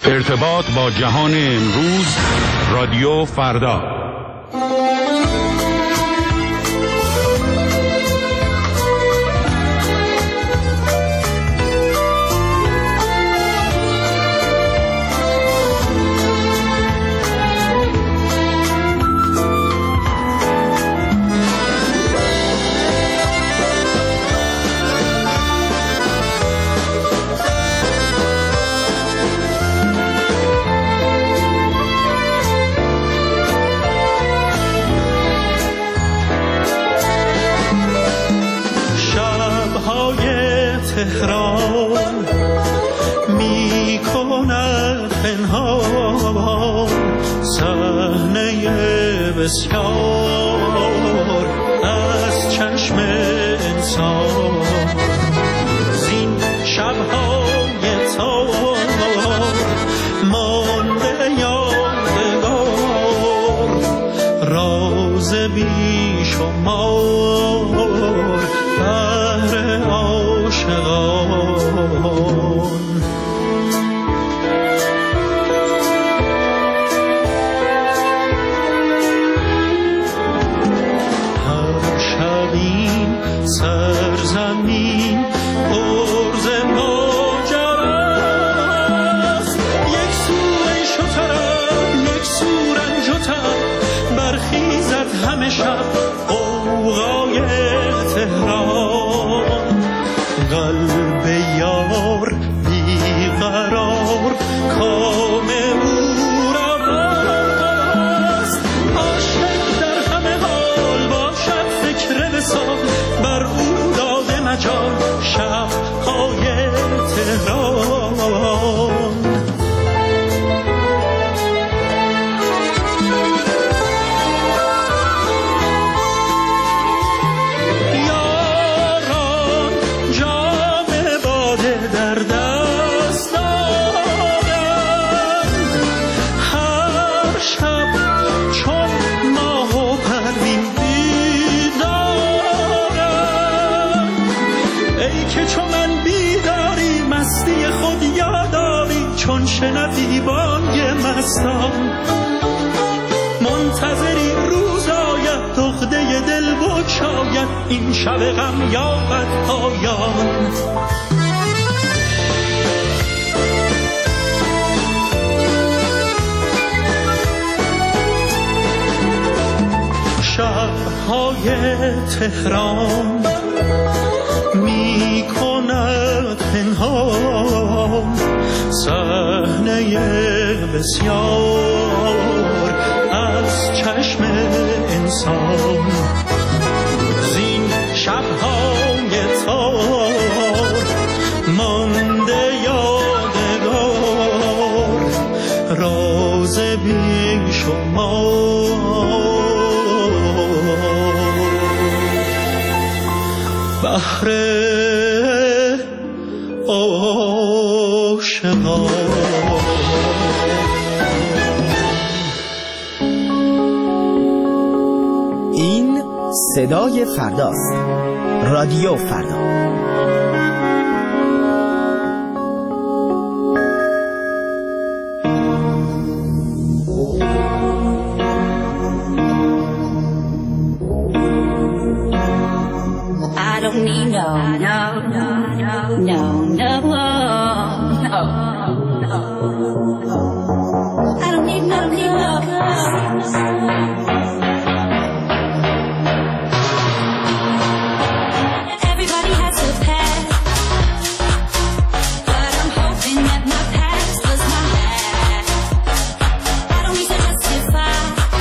ارتباط با جهان امروز، رادیو فردا. تهران می کند پنهان صحنه بسیار از چشم انسان. زین شب‌های تار مانده یادگار، راز بی‌شمار بهر عاشقان. هر شبین سرزمین عرض ماجراست، یک سو عیش و طرب، یک سو رنج و تب، برخیزد همه شب غوغای تهران. قلب یار بیقرار کام او را بست، عاشق در همه حال باشد فکر وصال، بر او داده مجال شب‌های تهران. چون شنوی بانگ مستان، منتظری روز آید دغده دل بگشاید، این شب غم یابد پایان. شب‌های تهران می کند پنهان صحنه بسیار از چشم انسان. زین شب‌های تار مانده یادگار، راز بی‌شمار بهر عاشقان. این صدای فرداست، رادیو فردا. I don't need no I don't need no Everybody has a past, but I'm hoping that my past was my past. I don't need to justify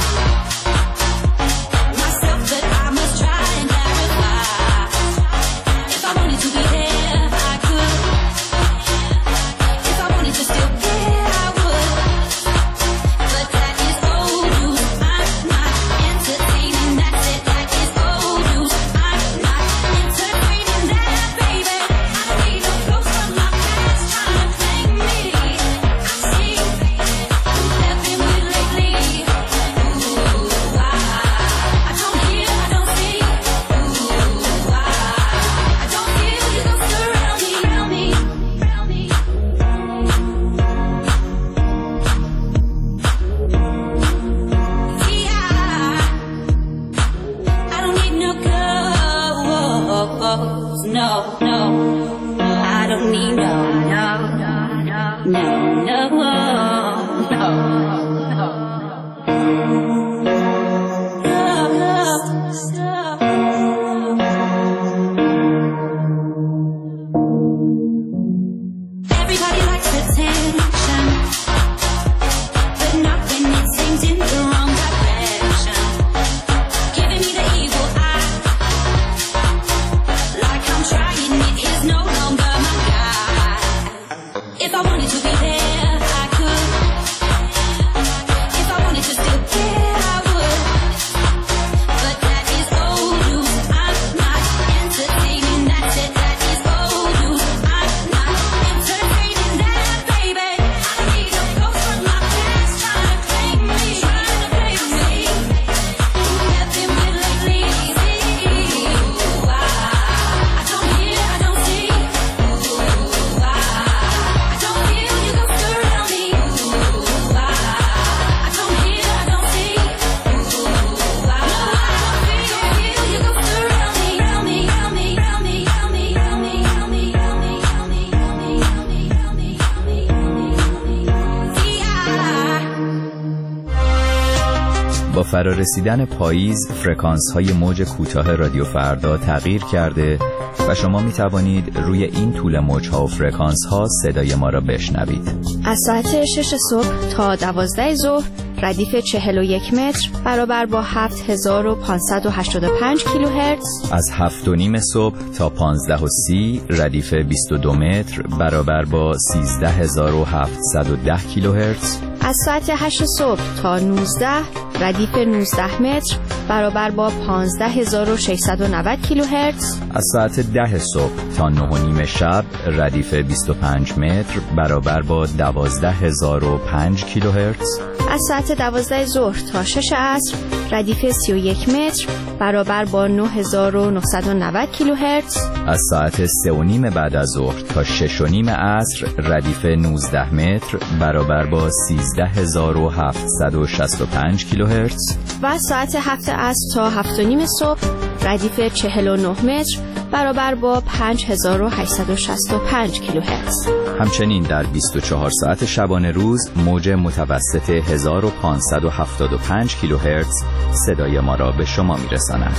myself, but I must try and clarify. If I wanted to be there, I could. If I wanted to still care, I would. no, no, no. Everybody likes attention, but not when it's aimed in the wrong direction. Giving me the evil eye, like I'm trying it is no longer my guy. If I wanted to be there, I could. If I wanted to still care, I would. But that is old news. I'm not entertaining. That's it. That is old news. I'm not entertaining that, baby. I don't need a ghost from my past trying to play me, trying to play me. Nothing will leave me. I don't hear, I don't see. I don't feel you go around me. I don't hear, I don't see. I don't feel you go around me, around me, around me, around me, around me, around me, around me, around me, around me, around me, around me, around me, با فرارسیدن پاییز فرکانس‌های موج کوتاه رادیو فردا تغییر کرده و شما می توانید روی این طول موج‌ها و فرکانس‌ها صدای ما را بشنوید. از ساعت 6 صبح تا 12 ظهر ردیف 41 متر برابر با 7585 کیلوهرتز. از 7:30 صبح تا 15:30 ردیف 22 متر برابر با 13710 کیلوهرتز. از ساعت 8 صبح تا 19 ردیف 19 متر برابر با 15690 کیلوهرتز. از ساعت 10 صبح تا 9:30 شب ردیف 25 متر برابر با 12005 کیلوهرتز. از ساعت 12 ظهر تا 6 عصر ردیف 31 متر برابر با 9990 کیلوهرتز. از ساعت 3:30 بعد از ظهر تا 6:30 عصر ردیف 19 متر برابر با 13765 کیلوهرتز. و از ساعت 7 عصر تا 7:30 صبح ردیف 49 متر برابر با 5865 کیلوهرتز. همچنین در 24 ساعت شبانه روز موج متوسط 1575 کیلوهرتز صدای ما را به شما میرساند.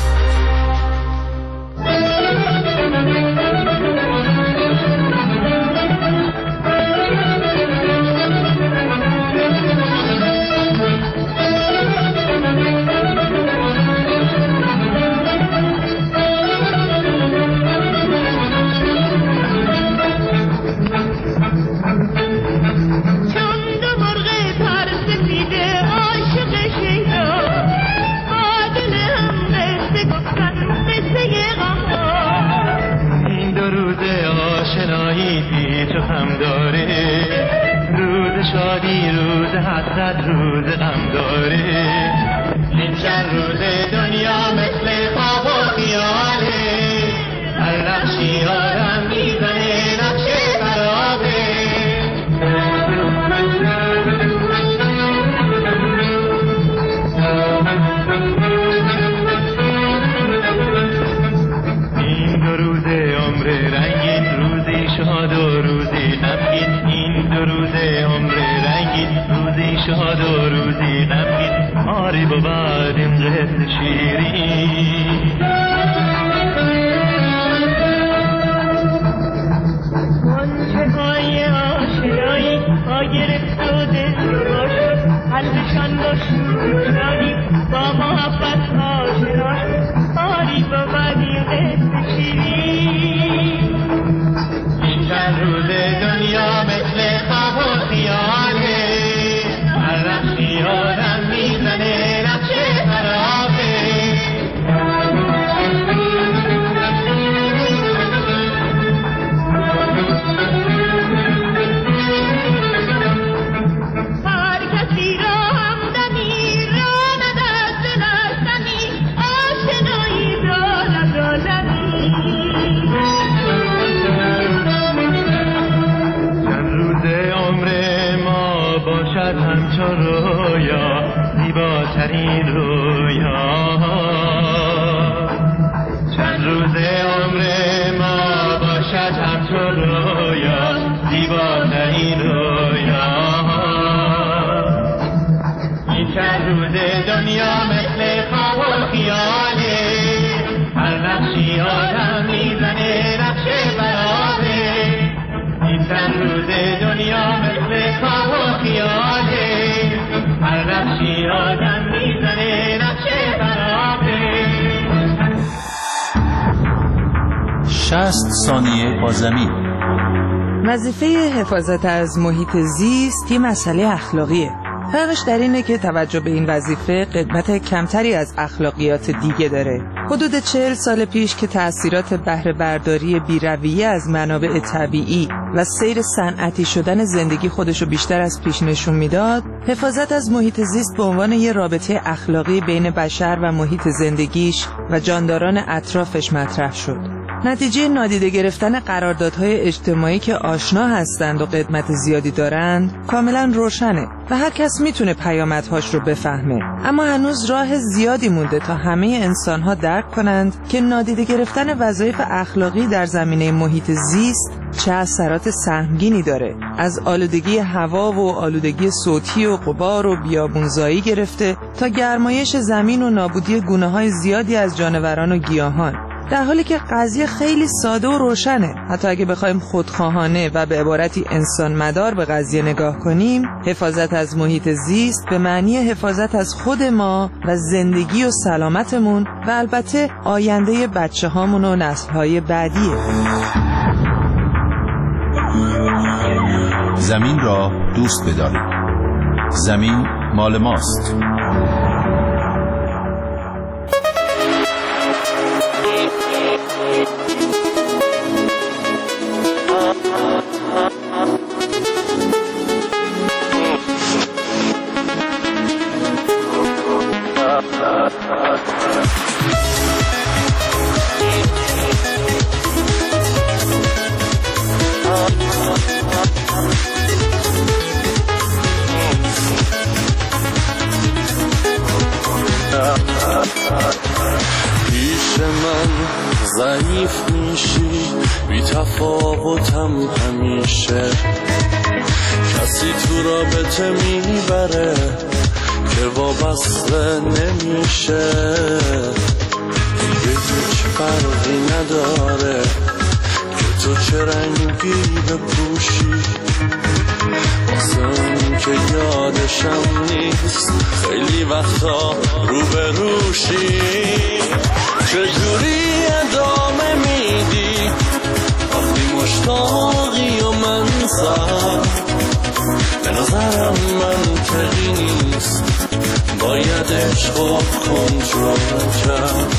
زیباترین رویا وحشی آدم میزنه نقشه برابه 60 ثانیه با زمین. وظیفه حفاظت از محیط زیست یه مسئله اخلاقیه. فرقش در اینه که توجه به این وظیفه قدمت کمتری از اخلاقیات دیگه داره. حدود 40 سال پیش که تأثیرات بهره برداری بی‌رویه از منابع طبیعی و سیر صنعتی شدن زندگی خودشو بیشتر از پیش نشون میداد، حفاظت از محیط زیست به عنوان یه رابطه اخلاقی بین بشر و محیط زندگیش و جانداران اطرافش مطرح شد. نتیجه نادیده گرفتن قراردادهای اجتماعی که آشنا هستند و قدمت زیادی دارند کاملا روشنه و هر کس میتونه پیامدهاش رو بفهمه. اما هنوز راه زیادی مونده تا همه انسانها درک کنند که نادیده گرفتن وظایف اخلاقی در زمینه محیط زیست چه اثرات سهمگینی داره. از آلودگی هوا و آلودگی صوتی و غبار و بیابونزایی گرفته تا گرمایش زمین و نابودی گونه‌های زیادی از جانوران و گیاهان. در حالی که قضیه خیلی ساده و روشنه. حتی اگه بخوایم خودخواهانه و به عبارتی انسان مدار به قضیه نگاه کنیم، حفاظت از محیط زیست به معنی حفاظت از خود ما و زندگی و سلامتمون و البته آینده بچه هامون و نسل‌های بعدیه. زمین را دوست بدارید. زمین مال ماست. پیش من ضعیف میشی، بی تفاوتم همیشه. کسی تو رابطه میبره که وابسته نمیشه. دیگه هیچ فرقی نداره که تو چه رنگی بپوشی. واسه اون که یادشم نیست خیلی وقتا روبروشی. چجوری ادامه میدی وقتی مشتاقی و من سر؟ به نظرم منطقی نیست، باید عشق و کنترل کرد.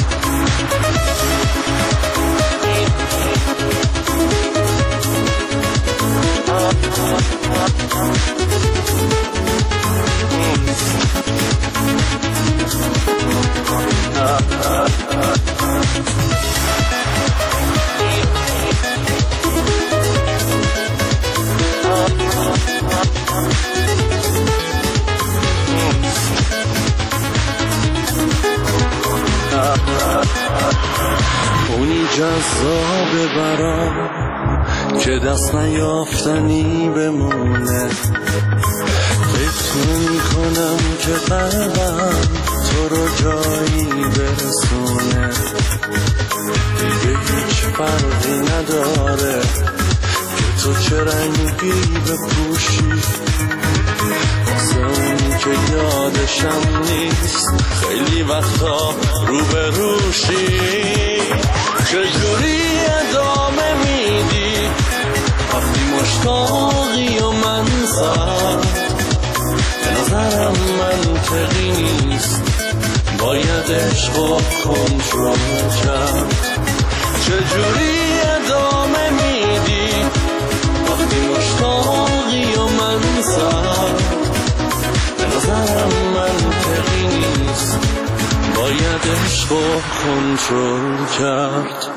اونی جذابه برام که دست نیافتنی بمونه. فکر میکنم که قلبم تو رو جایی برسونه. دیگه هیچ فرقی نداره که تو چه رنگی بپوشی. واسه اون که یادشم نیست خیلی وقتا روبروشی. چجوری ادامه میدی وقتی مشتاقی و من سر؟ به نظرم منطقی نیست، باید عشق و کنترل کرد. چجوری ادامه میدی وقتی مشتاقی و من سر؟ به نظرم منطقی نیست، باید عشق و کنترل کرد.